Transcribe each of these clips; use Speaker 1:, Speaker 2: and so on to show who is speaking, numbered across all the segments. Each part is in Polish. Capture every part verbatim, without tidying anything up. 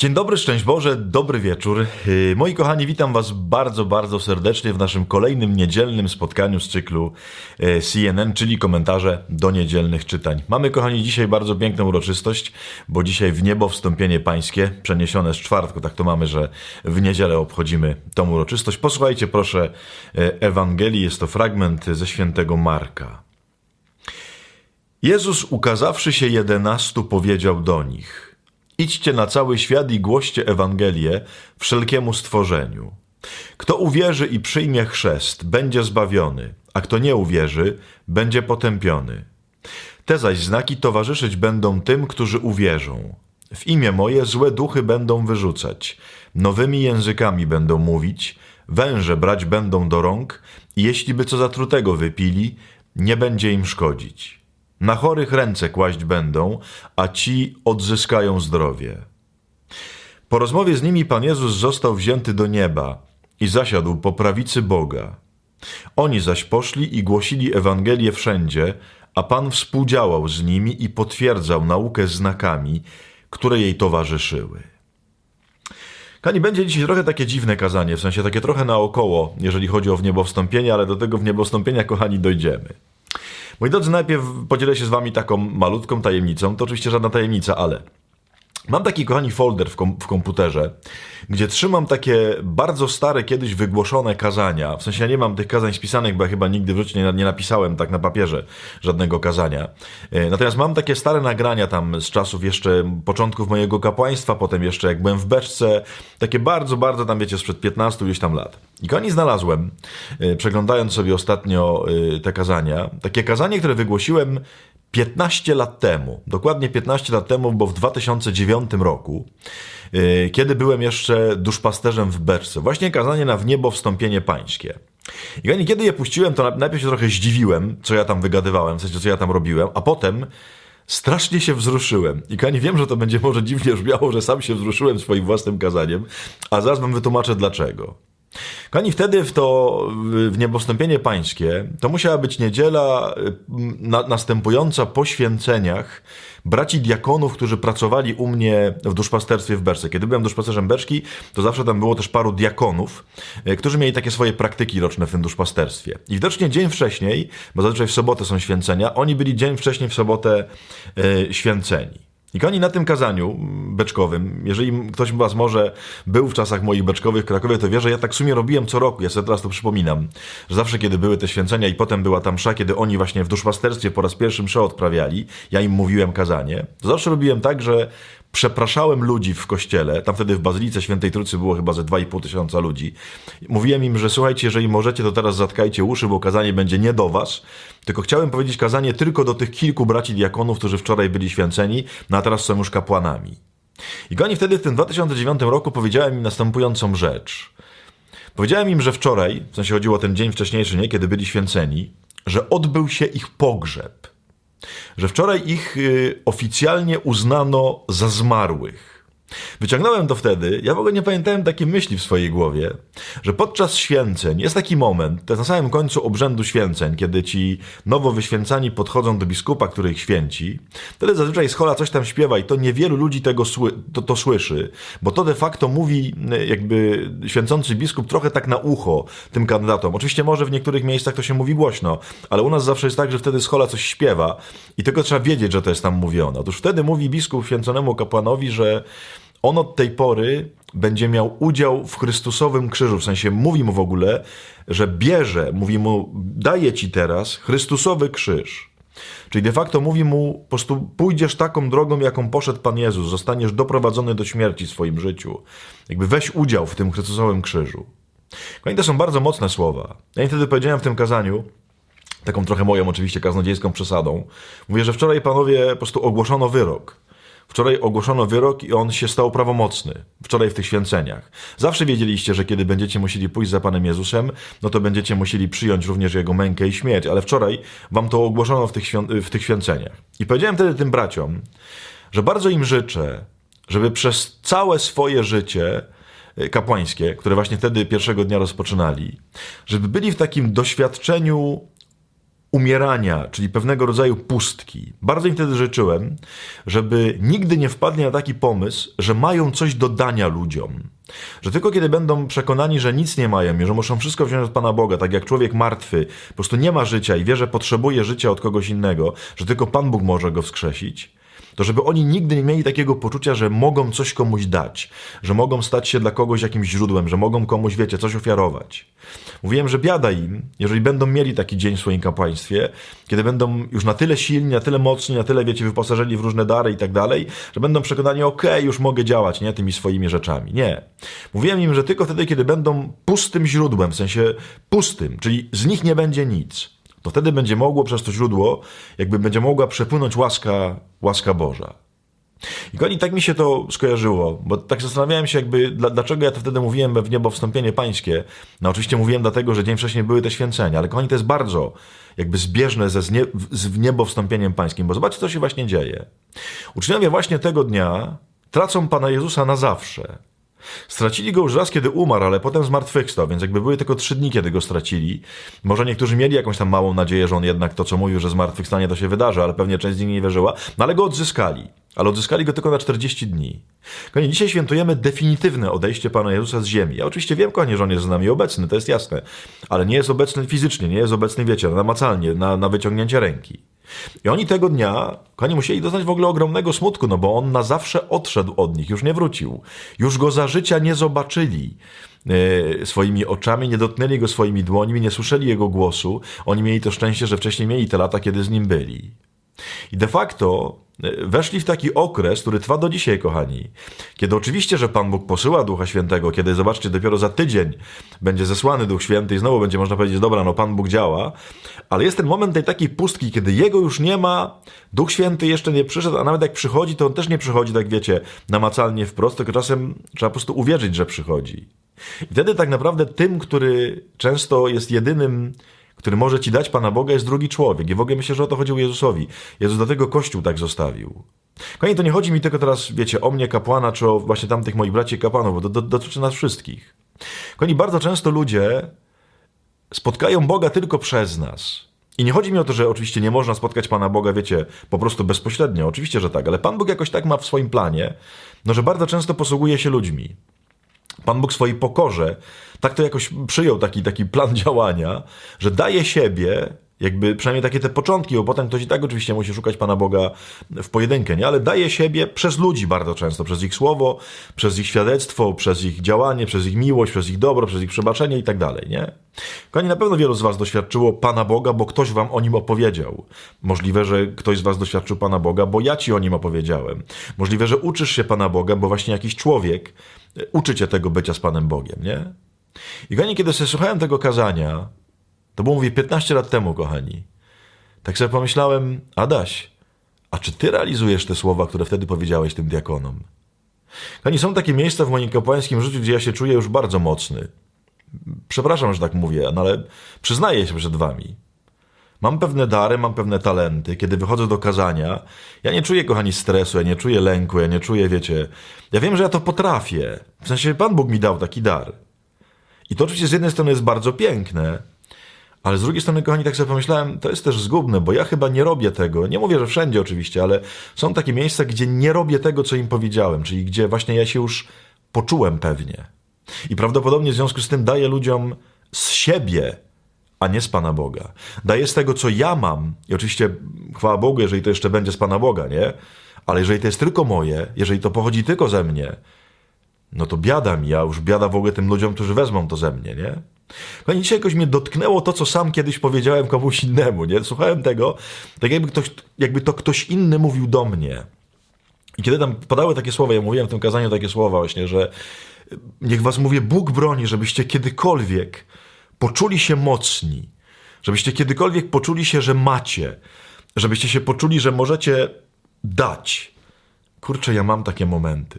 Speaker 1: Dzień dobry, szczęść Boże, dobry wieczór. Yy, Moi kochani, witam was bardzo, bardzo serdecznie w naszym kolejnym niedzielnym spotkaniu z cyklu yy, C N N, czyli komentarze do niedzielnych czytań. Mamy, kochani, dzisiaj bardzo piękną uroczystość, bo dzisiaj w niebo wstąpienie pańskie, przeniesione z czwartku, tak to mamy, że w niedzielę obchodzimy tą uroczystość. Posłuchajcie proszę yy, Ewangelii, jest to fragment ze świętego Marka. Jezus, ukazawszy się jedenastu, powiedział do nich: idźcie na cały świat i głoście Ewangelię wszelkiemu stworzeniu. Kto uwierzy i przyjmie chrzest, będzie zbawiony, a kto nie uwierzy, będzie potępiony. Te zaś znaki towarzyszyć będą tym, którzy uwierzą. W imię moje złe duchy będą wyrzucać, nowymi językami będą mówić, węże brać będą do rąk i jeśli by co zatrutego wypili, nie będzie im szkodzić. Na chorych ręce kłaść będą, a ci odzyskają zdrowie. Po rozmowie z nimi Pan Jezus został wzięty do nieba i zasiadł po prawicy Boga. Oni zaś poszli i głosili Ewangelię wszędzie, a Pan współdziałał z nimi i potwierdzał naukę znakami, które jej towarzyszyły. Kochani, będzie dzisiaj trochę takie dziwne kazanie, w sensie takie trochę naokoło, jeżeli chodzi o wniebowstąpienie, ale do tego wniebowstąpienia, kochani, dojdziemy. Moi drodzy, najpierw podzielę się z wami taką malutką tajemnicą. To oczywiście żadna tajemnica, ale mam taki, kochani, folder w, kom w komputerze, gdzie trzymam takie bardzo stare, kiedyś wygłoszone kazania. W sensie ja nie mam tych kazań spisanych, bo ja chyba nigdy w życiu nie, nie napisałem tak na papierze żadnego kazania. Natomiast mam takie stare nagrania tam z czasów jeszcze początków mojego kapłaństwa, potem jeszcze jak byłem w beczce. Takie bardzo, bardzo tam, wiecie, sprzed piętnastu gdzieś tam lat. I kochani, znalazłem, przeglądając sobie ostatnio te kazania, takie kazanie, które wygłosiłem piętnaście lat temu, dokładnie piętnaście lat temu, bo w dwa tysiące dziewiątym roku, kiedy byłem jeszcze duszpasterzem w beczce. Właśnie kazanie na w niebo wstąpienie pańskie. I kiedy je puściłem, to najpierw się trochę zdziwiłem, co ja tam wygadywałem, w sensie, co ja tam robiłem, a potem strasznie się wzruszyłem. I kochani, wiem, że to będzie może dziwnie brzmiało, że sam się wzruszyłem swoim własnym kazaniem, a zaraz wam wytłumaczę dlaczego. Kochani, wtedy w to w niebowstąpienie pańskie to musiała być niedziela na, następująca po święceniach braci diakonów, którzy pracowali u mnie w duszpasterstwie w beczce. Kiedy byłem duszpasterzem beczki, to zawsze tam było też paru diakonów, którzy mieli takie swoje praktyki roczne w tym duszpasterstwie. I widocznie dzień wcześniej, bo zazwyczaj w sobotę są święcenia, oni byli dzień wcześniej w sobotę e, święceni. I kochani, na tym kazaniu beczkowym, jeżeli ktoś z was może był w czasach moich beczkowych w Krakowie, to wie, że ja tak w sumie robiłem co roku. Ja sobie teraz to przypominam, że zawsze kiedy były te święcenia i potem była tam msza, kiedy oni właśnie w duszpasterstwie po raz pierwszy mszę odprawiali, ja im mówiłem kazanie, to zawsze robiłem tak, że przepraszałem ludzi w kościele, tam wtedy w Bazylice Świętej Trójcy było chyba ze dwa i pół tysiąca ludzi. Mówiłem im, że słuchajcie, jeżeli możecie, to teraz zatkajcie uszy, bo kazanie będzie nie do was, tylko chciałem powiedzieć kazanie tylko do tych kilku braci diakonów, którzy wczoraj byli święceni, no a teraz są już kapłanami. I kochani, wtedy w tym dwa tysiące dziewiątym roku powiedziałem im następującą rzecz. Powiedziałem im, że wczoraj, w sensie chodziło o ten dzień wcześniejszy, nie, kiedy byli święceni, że odbył się ich pogrzeb. Że wczoraj ich y, oficjalnie uznano za zmarłych. Wyciągnąłem to wtedy, ja w ogóle nie pamiętałem takiej myśli w swojej głowie, że podczas święceń jest taki moment, to jest na samym końcu obrzędu święceń, kiedy ci nowo wyświęcani podchodzą do biskupa, który ich święci, wtedy zazwyczaj schola coś tam śpiewa i to niewielu ludzi tego sły, to, to słyszy, bo to de facto mówi jakby święcący biskup trochę tak na ucho tym kandydatom. Oczywiście może w niektórych miejscach to się mówi głośno, ale u nas zawsze jest tak, że wtedy schola coś śpiewa i tylko trzeba wiedzieć, że to jest tam mówione. Otóż wtedy mówi biskup święconemu kapłanowi, że on od tej pory będzie miał udział w Chrystusowym krzyżu, w sensie mówi mu w ogóle, że bierze, mówi mu, daję ci teraz Chrystusowy krzyż. Czyli de facto mówi mu, po prostu pójdziesz taką drogą, jaką poszedł Pan Jezus, zostaniesz doprowadzony do śmierci w swoim życiu. Jakby weź udział w tym Chrystusowym krzyżu. I to są bardzo mocne słowa. Ja wtedy powiedziałem w tym kazaniu, taką trochę moją oczywiście kaznodziejską przesadą, mówię, że wczoraj panowie po prostu ogłoszono wyrok. Wczoraj ogłoszono wyrok i on się stał prawomocny. Wczoraj w tych święceniach. Zawsze wiedzieliście, że kiedy będziecie musieli pójść za Panem Jezusem, no to będziecie musieli przyjąć również Jego mękę i śmierć. Ale wczoraj wam to ogłoszono w tych, świąt- w tych święceniach. I powiedziałem wtedy tym braciom, że bardzo im życzę, żeby przez całe swoje życie kapłańskie, które właśnie wtedy pierwszego dnia rozpoczynali, żeby byli w takim doświadczeniu umierania, czyli pewnego rodzaju pustki. Bardzo im wtedy życzyłem, żeby nigdy nie wpadli na taki pomysł, że mają coś do dania ludziom. Że tylko kiedy będą przekonani, że nic nie mają i że muszą wszystko wziąć od Pana Boga, tak jak człowiek martwy po prostu nie ma życia i wie, że potrzebuje życia od kogoś innego, że tylko Pan Bóg może go wskrzesić, to żeby oni nigdy nie mieli takiego poczucia, że mogą coś komuś dać, że mogą stać się dla kogoś jakimś źródłem, że mogą komuś, wiecie, coś ofiarować. Mówiłem, że biada im, jeżeli będą mieli taki dzień w swoim kapłaństwie, kiedy będą już na tyle silni, na tyle mocni, na tyle, wiecie, wyposażeni w różne dary i tak dalej, że będą przekonani, okej, okay, już mogę działać, nie, tymi swoimi rzeczami. Nie. Mówiłem im, że tylko wtedy, kiedy będą pustym źródłem, w sensie pustym, czyli z nich nie będzie nic, to wtedy będzie mogło przez to źródło, jakby będzie mogła przepłynąć łaska, łaska Boża. I kochani, tak mi się to skojarzyło, bo tak zastanawiałem się jakby, dlaczego ja to wtedy mówiłem w niebo wstąpienie pańskie. No oczywiście mówiłem dlatego, że dzień wcześniej były te święcenia, ale kochani, to jest bardzo jakby zbieżne ze znie, z niebo wstąpieniem pańskim, bo zobaczcie, co się właśnie dzieje. Uczniowie właśnie tego dnia tracą Pana Jezusa na zawsze. Stracili go już raz, kiedy umarł, ale potem zmartwychwstał, więc jakby były tylko trzy dni, kiedy go stracili. Może niektórzy mieli jakąś tam małą nadzieję, że on jednak to, co mówił, że zmartwychwstanie to się wydarzy, ale pewnie część z nich nie wierzyła, no ale go odzyskali. Ale odzyskali go tylko na czterdzieści dni. Kochani, dzisiaj świętujemy definitywne odejście Pana Jezusa z ziemi. Ja oczywiście wiem, kochani, że On jest z nami obecny, to jest jasne, ale nie jest obecny fizycznie, nie jest obecny, wiecie, namacalnie, na, na wyciągnięcie ręki. I oni tego dnia, kochani, musieli doznać w ogóle ogromnego smutku, no bo On na zawsze odszedł od nich, już nie wrócił. Już Go za życia nie zobaczyli e, swoimi oczami, nie dotknęli Go swoimi dłońmi, nie słyszeli Jego głosu. Oni mieli to szczęście, że wcześniej mieli te lata, kiedy z Nim byli. I de facto weszli w taki okres, który trwa do dzisiaj, kochani. Kiedy oczywiście, że Pan Bóg posyła Ducha Świętego, kiedy, zobaczcie, dopiero za tydzień będzie zesłany Duch Święty i znowu będzie można powiedzieć, dobra, no Pan Bóg działa, ale jest ten moment tej takiej pustki, kiedy Jego już nie ma, Duch Święty jeszcze nie przyszedł, a nawet jak przychodzi, to On też nie przychodzi, tak wiecie, namacalnie wprost, tylko czasem trzeba po prostu uwierzyć, że przychodzi. I wtedy tak naprawdę tym, który często jest jedynym, który może ci dać Pana Boga, jest drugi człowiek. I w ogóle myślę, że o to chodziło Jezusowi. Jezus dlatego Kościół tak zostawił. Kochani, to nie chodzi mi tylko teraz, wiecie, o mnie kapłana, czy o właśnie tamtych moich braci kapłanów, bo to do, dotyczy nas wszystkich. Kochani, bardzo często ludzie spotkają Boga tylko przez nas. I nie chodzi mi o to, że oczywiście nie można spotkać Pana Boga, wiecie, po prostu bezpośrednio. Oczywiście, że tak, ale Pan Bóg jakoś tak ma w swoim planie, no, że bardzo często posługuje się ludźmi. Pan Bóg w swojej pokorze tak to jakoś przyjął taki, taki plan działania, że daje siebie, jakby przynajmniej takie te początki, bo potem ktoś i tak oczywiście musi szukać Pana Boga w pojedynkę, nie? Ale daje siebie przez ludzi bardzo często, przez ich słowo, przez ich świadectwo, przez ich działanie, przez ich miłość, przez ich dobro, przez ich przebaczenie i tak dalej, nie? Kochani, na pewno wielu z was doświadczyło Pana Boga, bo ktoś wam o Nim opowiedział. Możliwe, że ktoś z was doświadczył Pana Boga, bo ja ci o Nim opowiedziałem. Możliwe, że uczysz się Pana Boga, bo właśnie jakiś człowiek uczy cię tego bycia z Panem Bogiem, nie? I kochani, kiedy sobie słuchałem tego kazania, to było, mówię, piętnaście lat temu, kochani, tak sobie pomyślałem, Adaś, a czy ty realizujesz te słowa, które wtedy powiedziałeś tym diakonom? Kochani, są takie miejsca w moim kapłańskim życiu, gdzie ja się czuję już bardzo mocny. Przepraszam, że tak mówię, no ale przyznaję się przed wami. Mam pewne dary, mam pewne talenty. Kiedy wychodzę do kazania, ja nie czuję, kochani, stresu, ja nie czuję lęku, ja nie czuję, wiecie... Ja wiem, że ja to potrafię. W sensie Pan Bóg mi dał taki dar. I to oczywiście z jednej strony jest bardzo piękne, ale z drugiej strony, kochani, tak sobie pomyślałem, to jest też zgubne, bo ja chyba nie robię tego. Nie mówię, że wszędzie oczywiście, ale są takie miejsca, gdzie nie robię tego, co im powiedziałem, czyli gdzie właśnie ja się już poczułem pewnie. I prawdopodobnie w związku z tym daję ludziom z siebie, a nie z Pana Boga. Daję z tego, co ja mam. I oczywiście chwała Bogu, jeżeli to jeszcze będzie z Pana Boga, nie? Ale jeżeli to jest tylko moje, jeżeli to pochodzi tylko ze mnie, no to biada mi, ja już biada w ogóle tym ludziom, którzy wezmą to ze mnie, nie? No i dzisiaj jakoś mnie dotknęło to, co sam kiedyś powiedziałem komuś innemu, nie? Słuchałem tego, tak jakby, ktoś, jakby to ktoś inny mówił do mnie. I kiedy tam padały takie słowa, ja mówiłem w tym kazaniu takie słowa właśnie, że niech was, mówię, Bóg broni, żebyście kiedykolwiek poczuli się mocni, żebyście kiedykolwiek poczuli się, że macie, żebyście się poczuli, że możecie dać. Kurczę, ja mam takie momenty.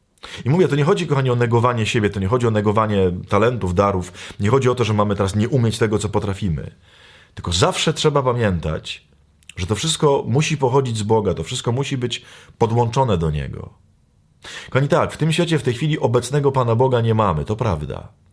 Speaker 1: I mówię, to nie chodzi, kochani, o negowanie siebie, to nie chodzi o negowanie talentów, darów, nie chodzi o to, że mamy teraz nie umieć tego, co potrafimy. Tylko zawsze trzeba pamiętać, że to wszystko musi pochodzić z Boga, to wszystko musi być podłączone do Niego. Kochani, tak, w tym świecie w tej chwili obecnego Pana Boga nie mamy, to prawda.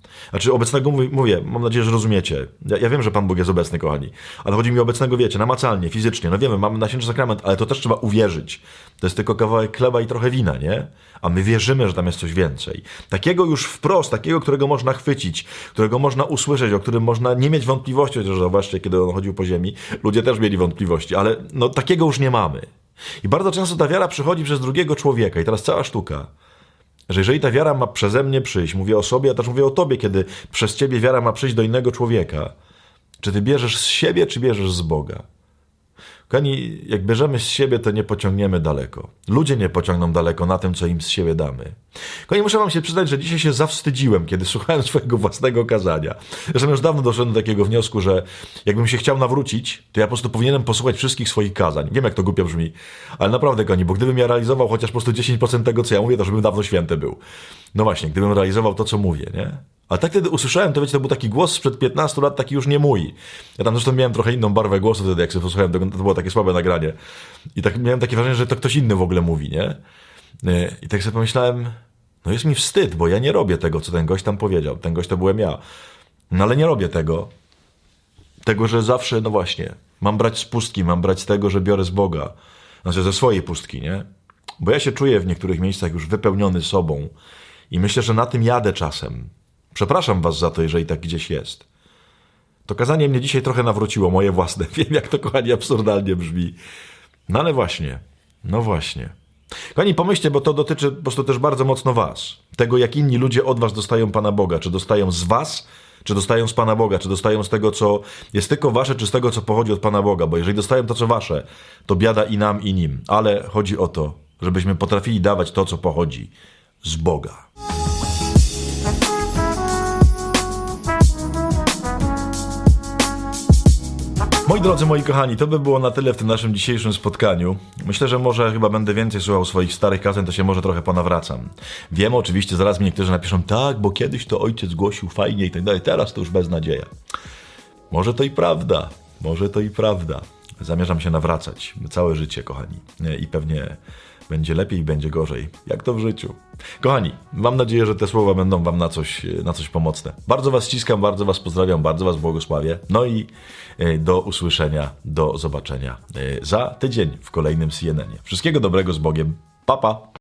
Speaker 1: Znaczy obecnego mówię, mówię, mam nadzieję, że rozumiecie. Ja, ja wiem, że Pan Bóg jest obecny, kochani, ale chodzi mi o obecnego, wiecie, namacalnie, fizycznie. No wiemy, mamy nasięczny sakrament, ale to też trzeba uwierzyć. To jest tylko kawałek chleba i trochę wina, nie? A my wierzymy, że tam jest coś więcej. Takiego już wprost, takiego, którego można chwycić, którego można usłyszeć, o którym można nie mieć wątpliwości, chociaż zobaczcie, kiedy on chodził po ziemi, ludzie też mieli wątpliwości, ale no takiego już nie mamy. I bardzo często ta wiara przychodzi przez drugiego człowieka i teraz cała sztuka, że jeżeli ta wiara ma przeze mnie przyjść, mówię o sobie, a też mówię o tobie, kiedy przez ciebie wiara ma przyjść do innego człowieka, czy ty bierzesz z siebie, czy bierzesz z Boga? Kochani, jak bierzemy z siebie, to nie pociągniemy daleko. Ludzie nie pociągną daleko na tym, co im z siebie damy. Kochani, muszę wam się przyznać, że dzisiaj się zawstydziłem, kiedy słuchałem swojego własnego kazania. Zresztą już dawno doszedłem do takiego wniosku, że jakbym się chciał nawrócić, to ja po prostu powinienem posłuchać wszystkich swoich kazań. Wiem, jak to głupio brzmi, ale naprawdę, kochani, bo gdybym ja realizował chociaż po prostu dziesięć procent tego, co ja mówię, to żebym dawno święty był. No właśnie, gdybym realizował to, co mówię, nie? Ale tak wtedy usłyszałem, to wiecie, to był taki głos sprzed piętnastu lat, taki już nie mój. Ja tam zresztą miałem trochę inną barwę głosu wtedy, jak sobie posłuchałem, to było takie słabe nagranie. I tak miałem takie wrażenie, że to ktoś inny w ogóle mówi, nie? I tak sobie pomyślałem, no jest mi wstyd, bo ja nie robię tego, co ten gość tam powiedział. Ten gość to byłem ja. No ale nie robię tego. Tego, że zawsze, no właśnie, mam brać z pustki, mam brać z tego, że biorę z Boga. Znaczy ze swojej pustki, nie? Bo ja się czuję w niektórych miejscach już wypełniony sobą i myślę, że na tym jadę czasem. Przepraszam was za to, jeżeli tak gdzieś jest. To kazanie mnie dzisiaj trochę nawróciło, moje własne. Wiem, jak to, kochani, absurdalnie brzmi. No ale właśnie, no właśnie. Kochani, pomyślcie, bo to dotyczy po prostu też bardzo mocno was. Tego, jak inni ludzie od was dostają Pana Boga. Czy dostają z was, czy dostają z Pana Boga, czy dostają z tego, co jest tylko wasze, czy z tego, co pochodzi od Pana Boga. Bo jeżeli dostają to, co wasze, to biada i nam, i nim. Ale chodzi o to, żebyśmy potrafili dawać to, co pochodzi z Boga. Moi drodzy, moi kochani, to by było na tyle w tym naszym dzisiejszym spotkaniu. Myślę, że może chyba będę więcej słuchał swoich starych kazań, to się może trochę ponawracam. Wiem, oczywiście, zaraz mi niektórzy napiszą, tak, bo kiedyś to ojciec głosił fajnie i tak dalej, teraz to już beznadzieja. Może to i prawda, może to i prawda. Zamierzam się nawracać całe życie, kochani. I pewnie będzie lepiej i będzie gorzej. Jak to w życiu. Kochani, mam nadzieję, że te słowa będą wam na coś, na coś pomocne. Bardzo was ściskam, bardzo was pozdrawiam, bardzo was błogosławię. No i do usłyszenia, do zobaczenia za tydzień w kolejnym C N N ie. Wszystkiego dobrego z Bogiem. Pa, pa.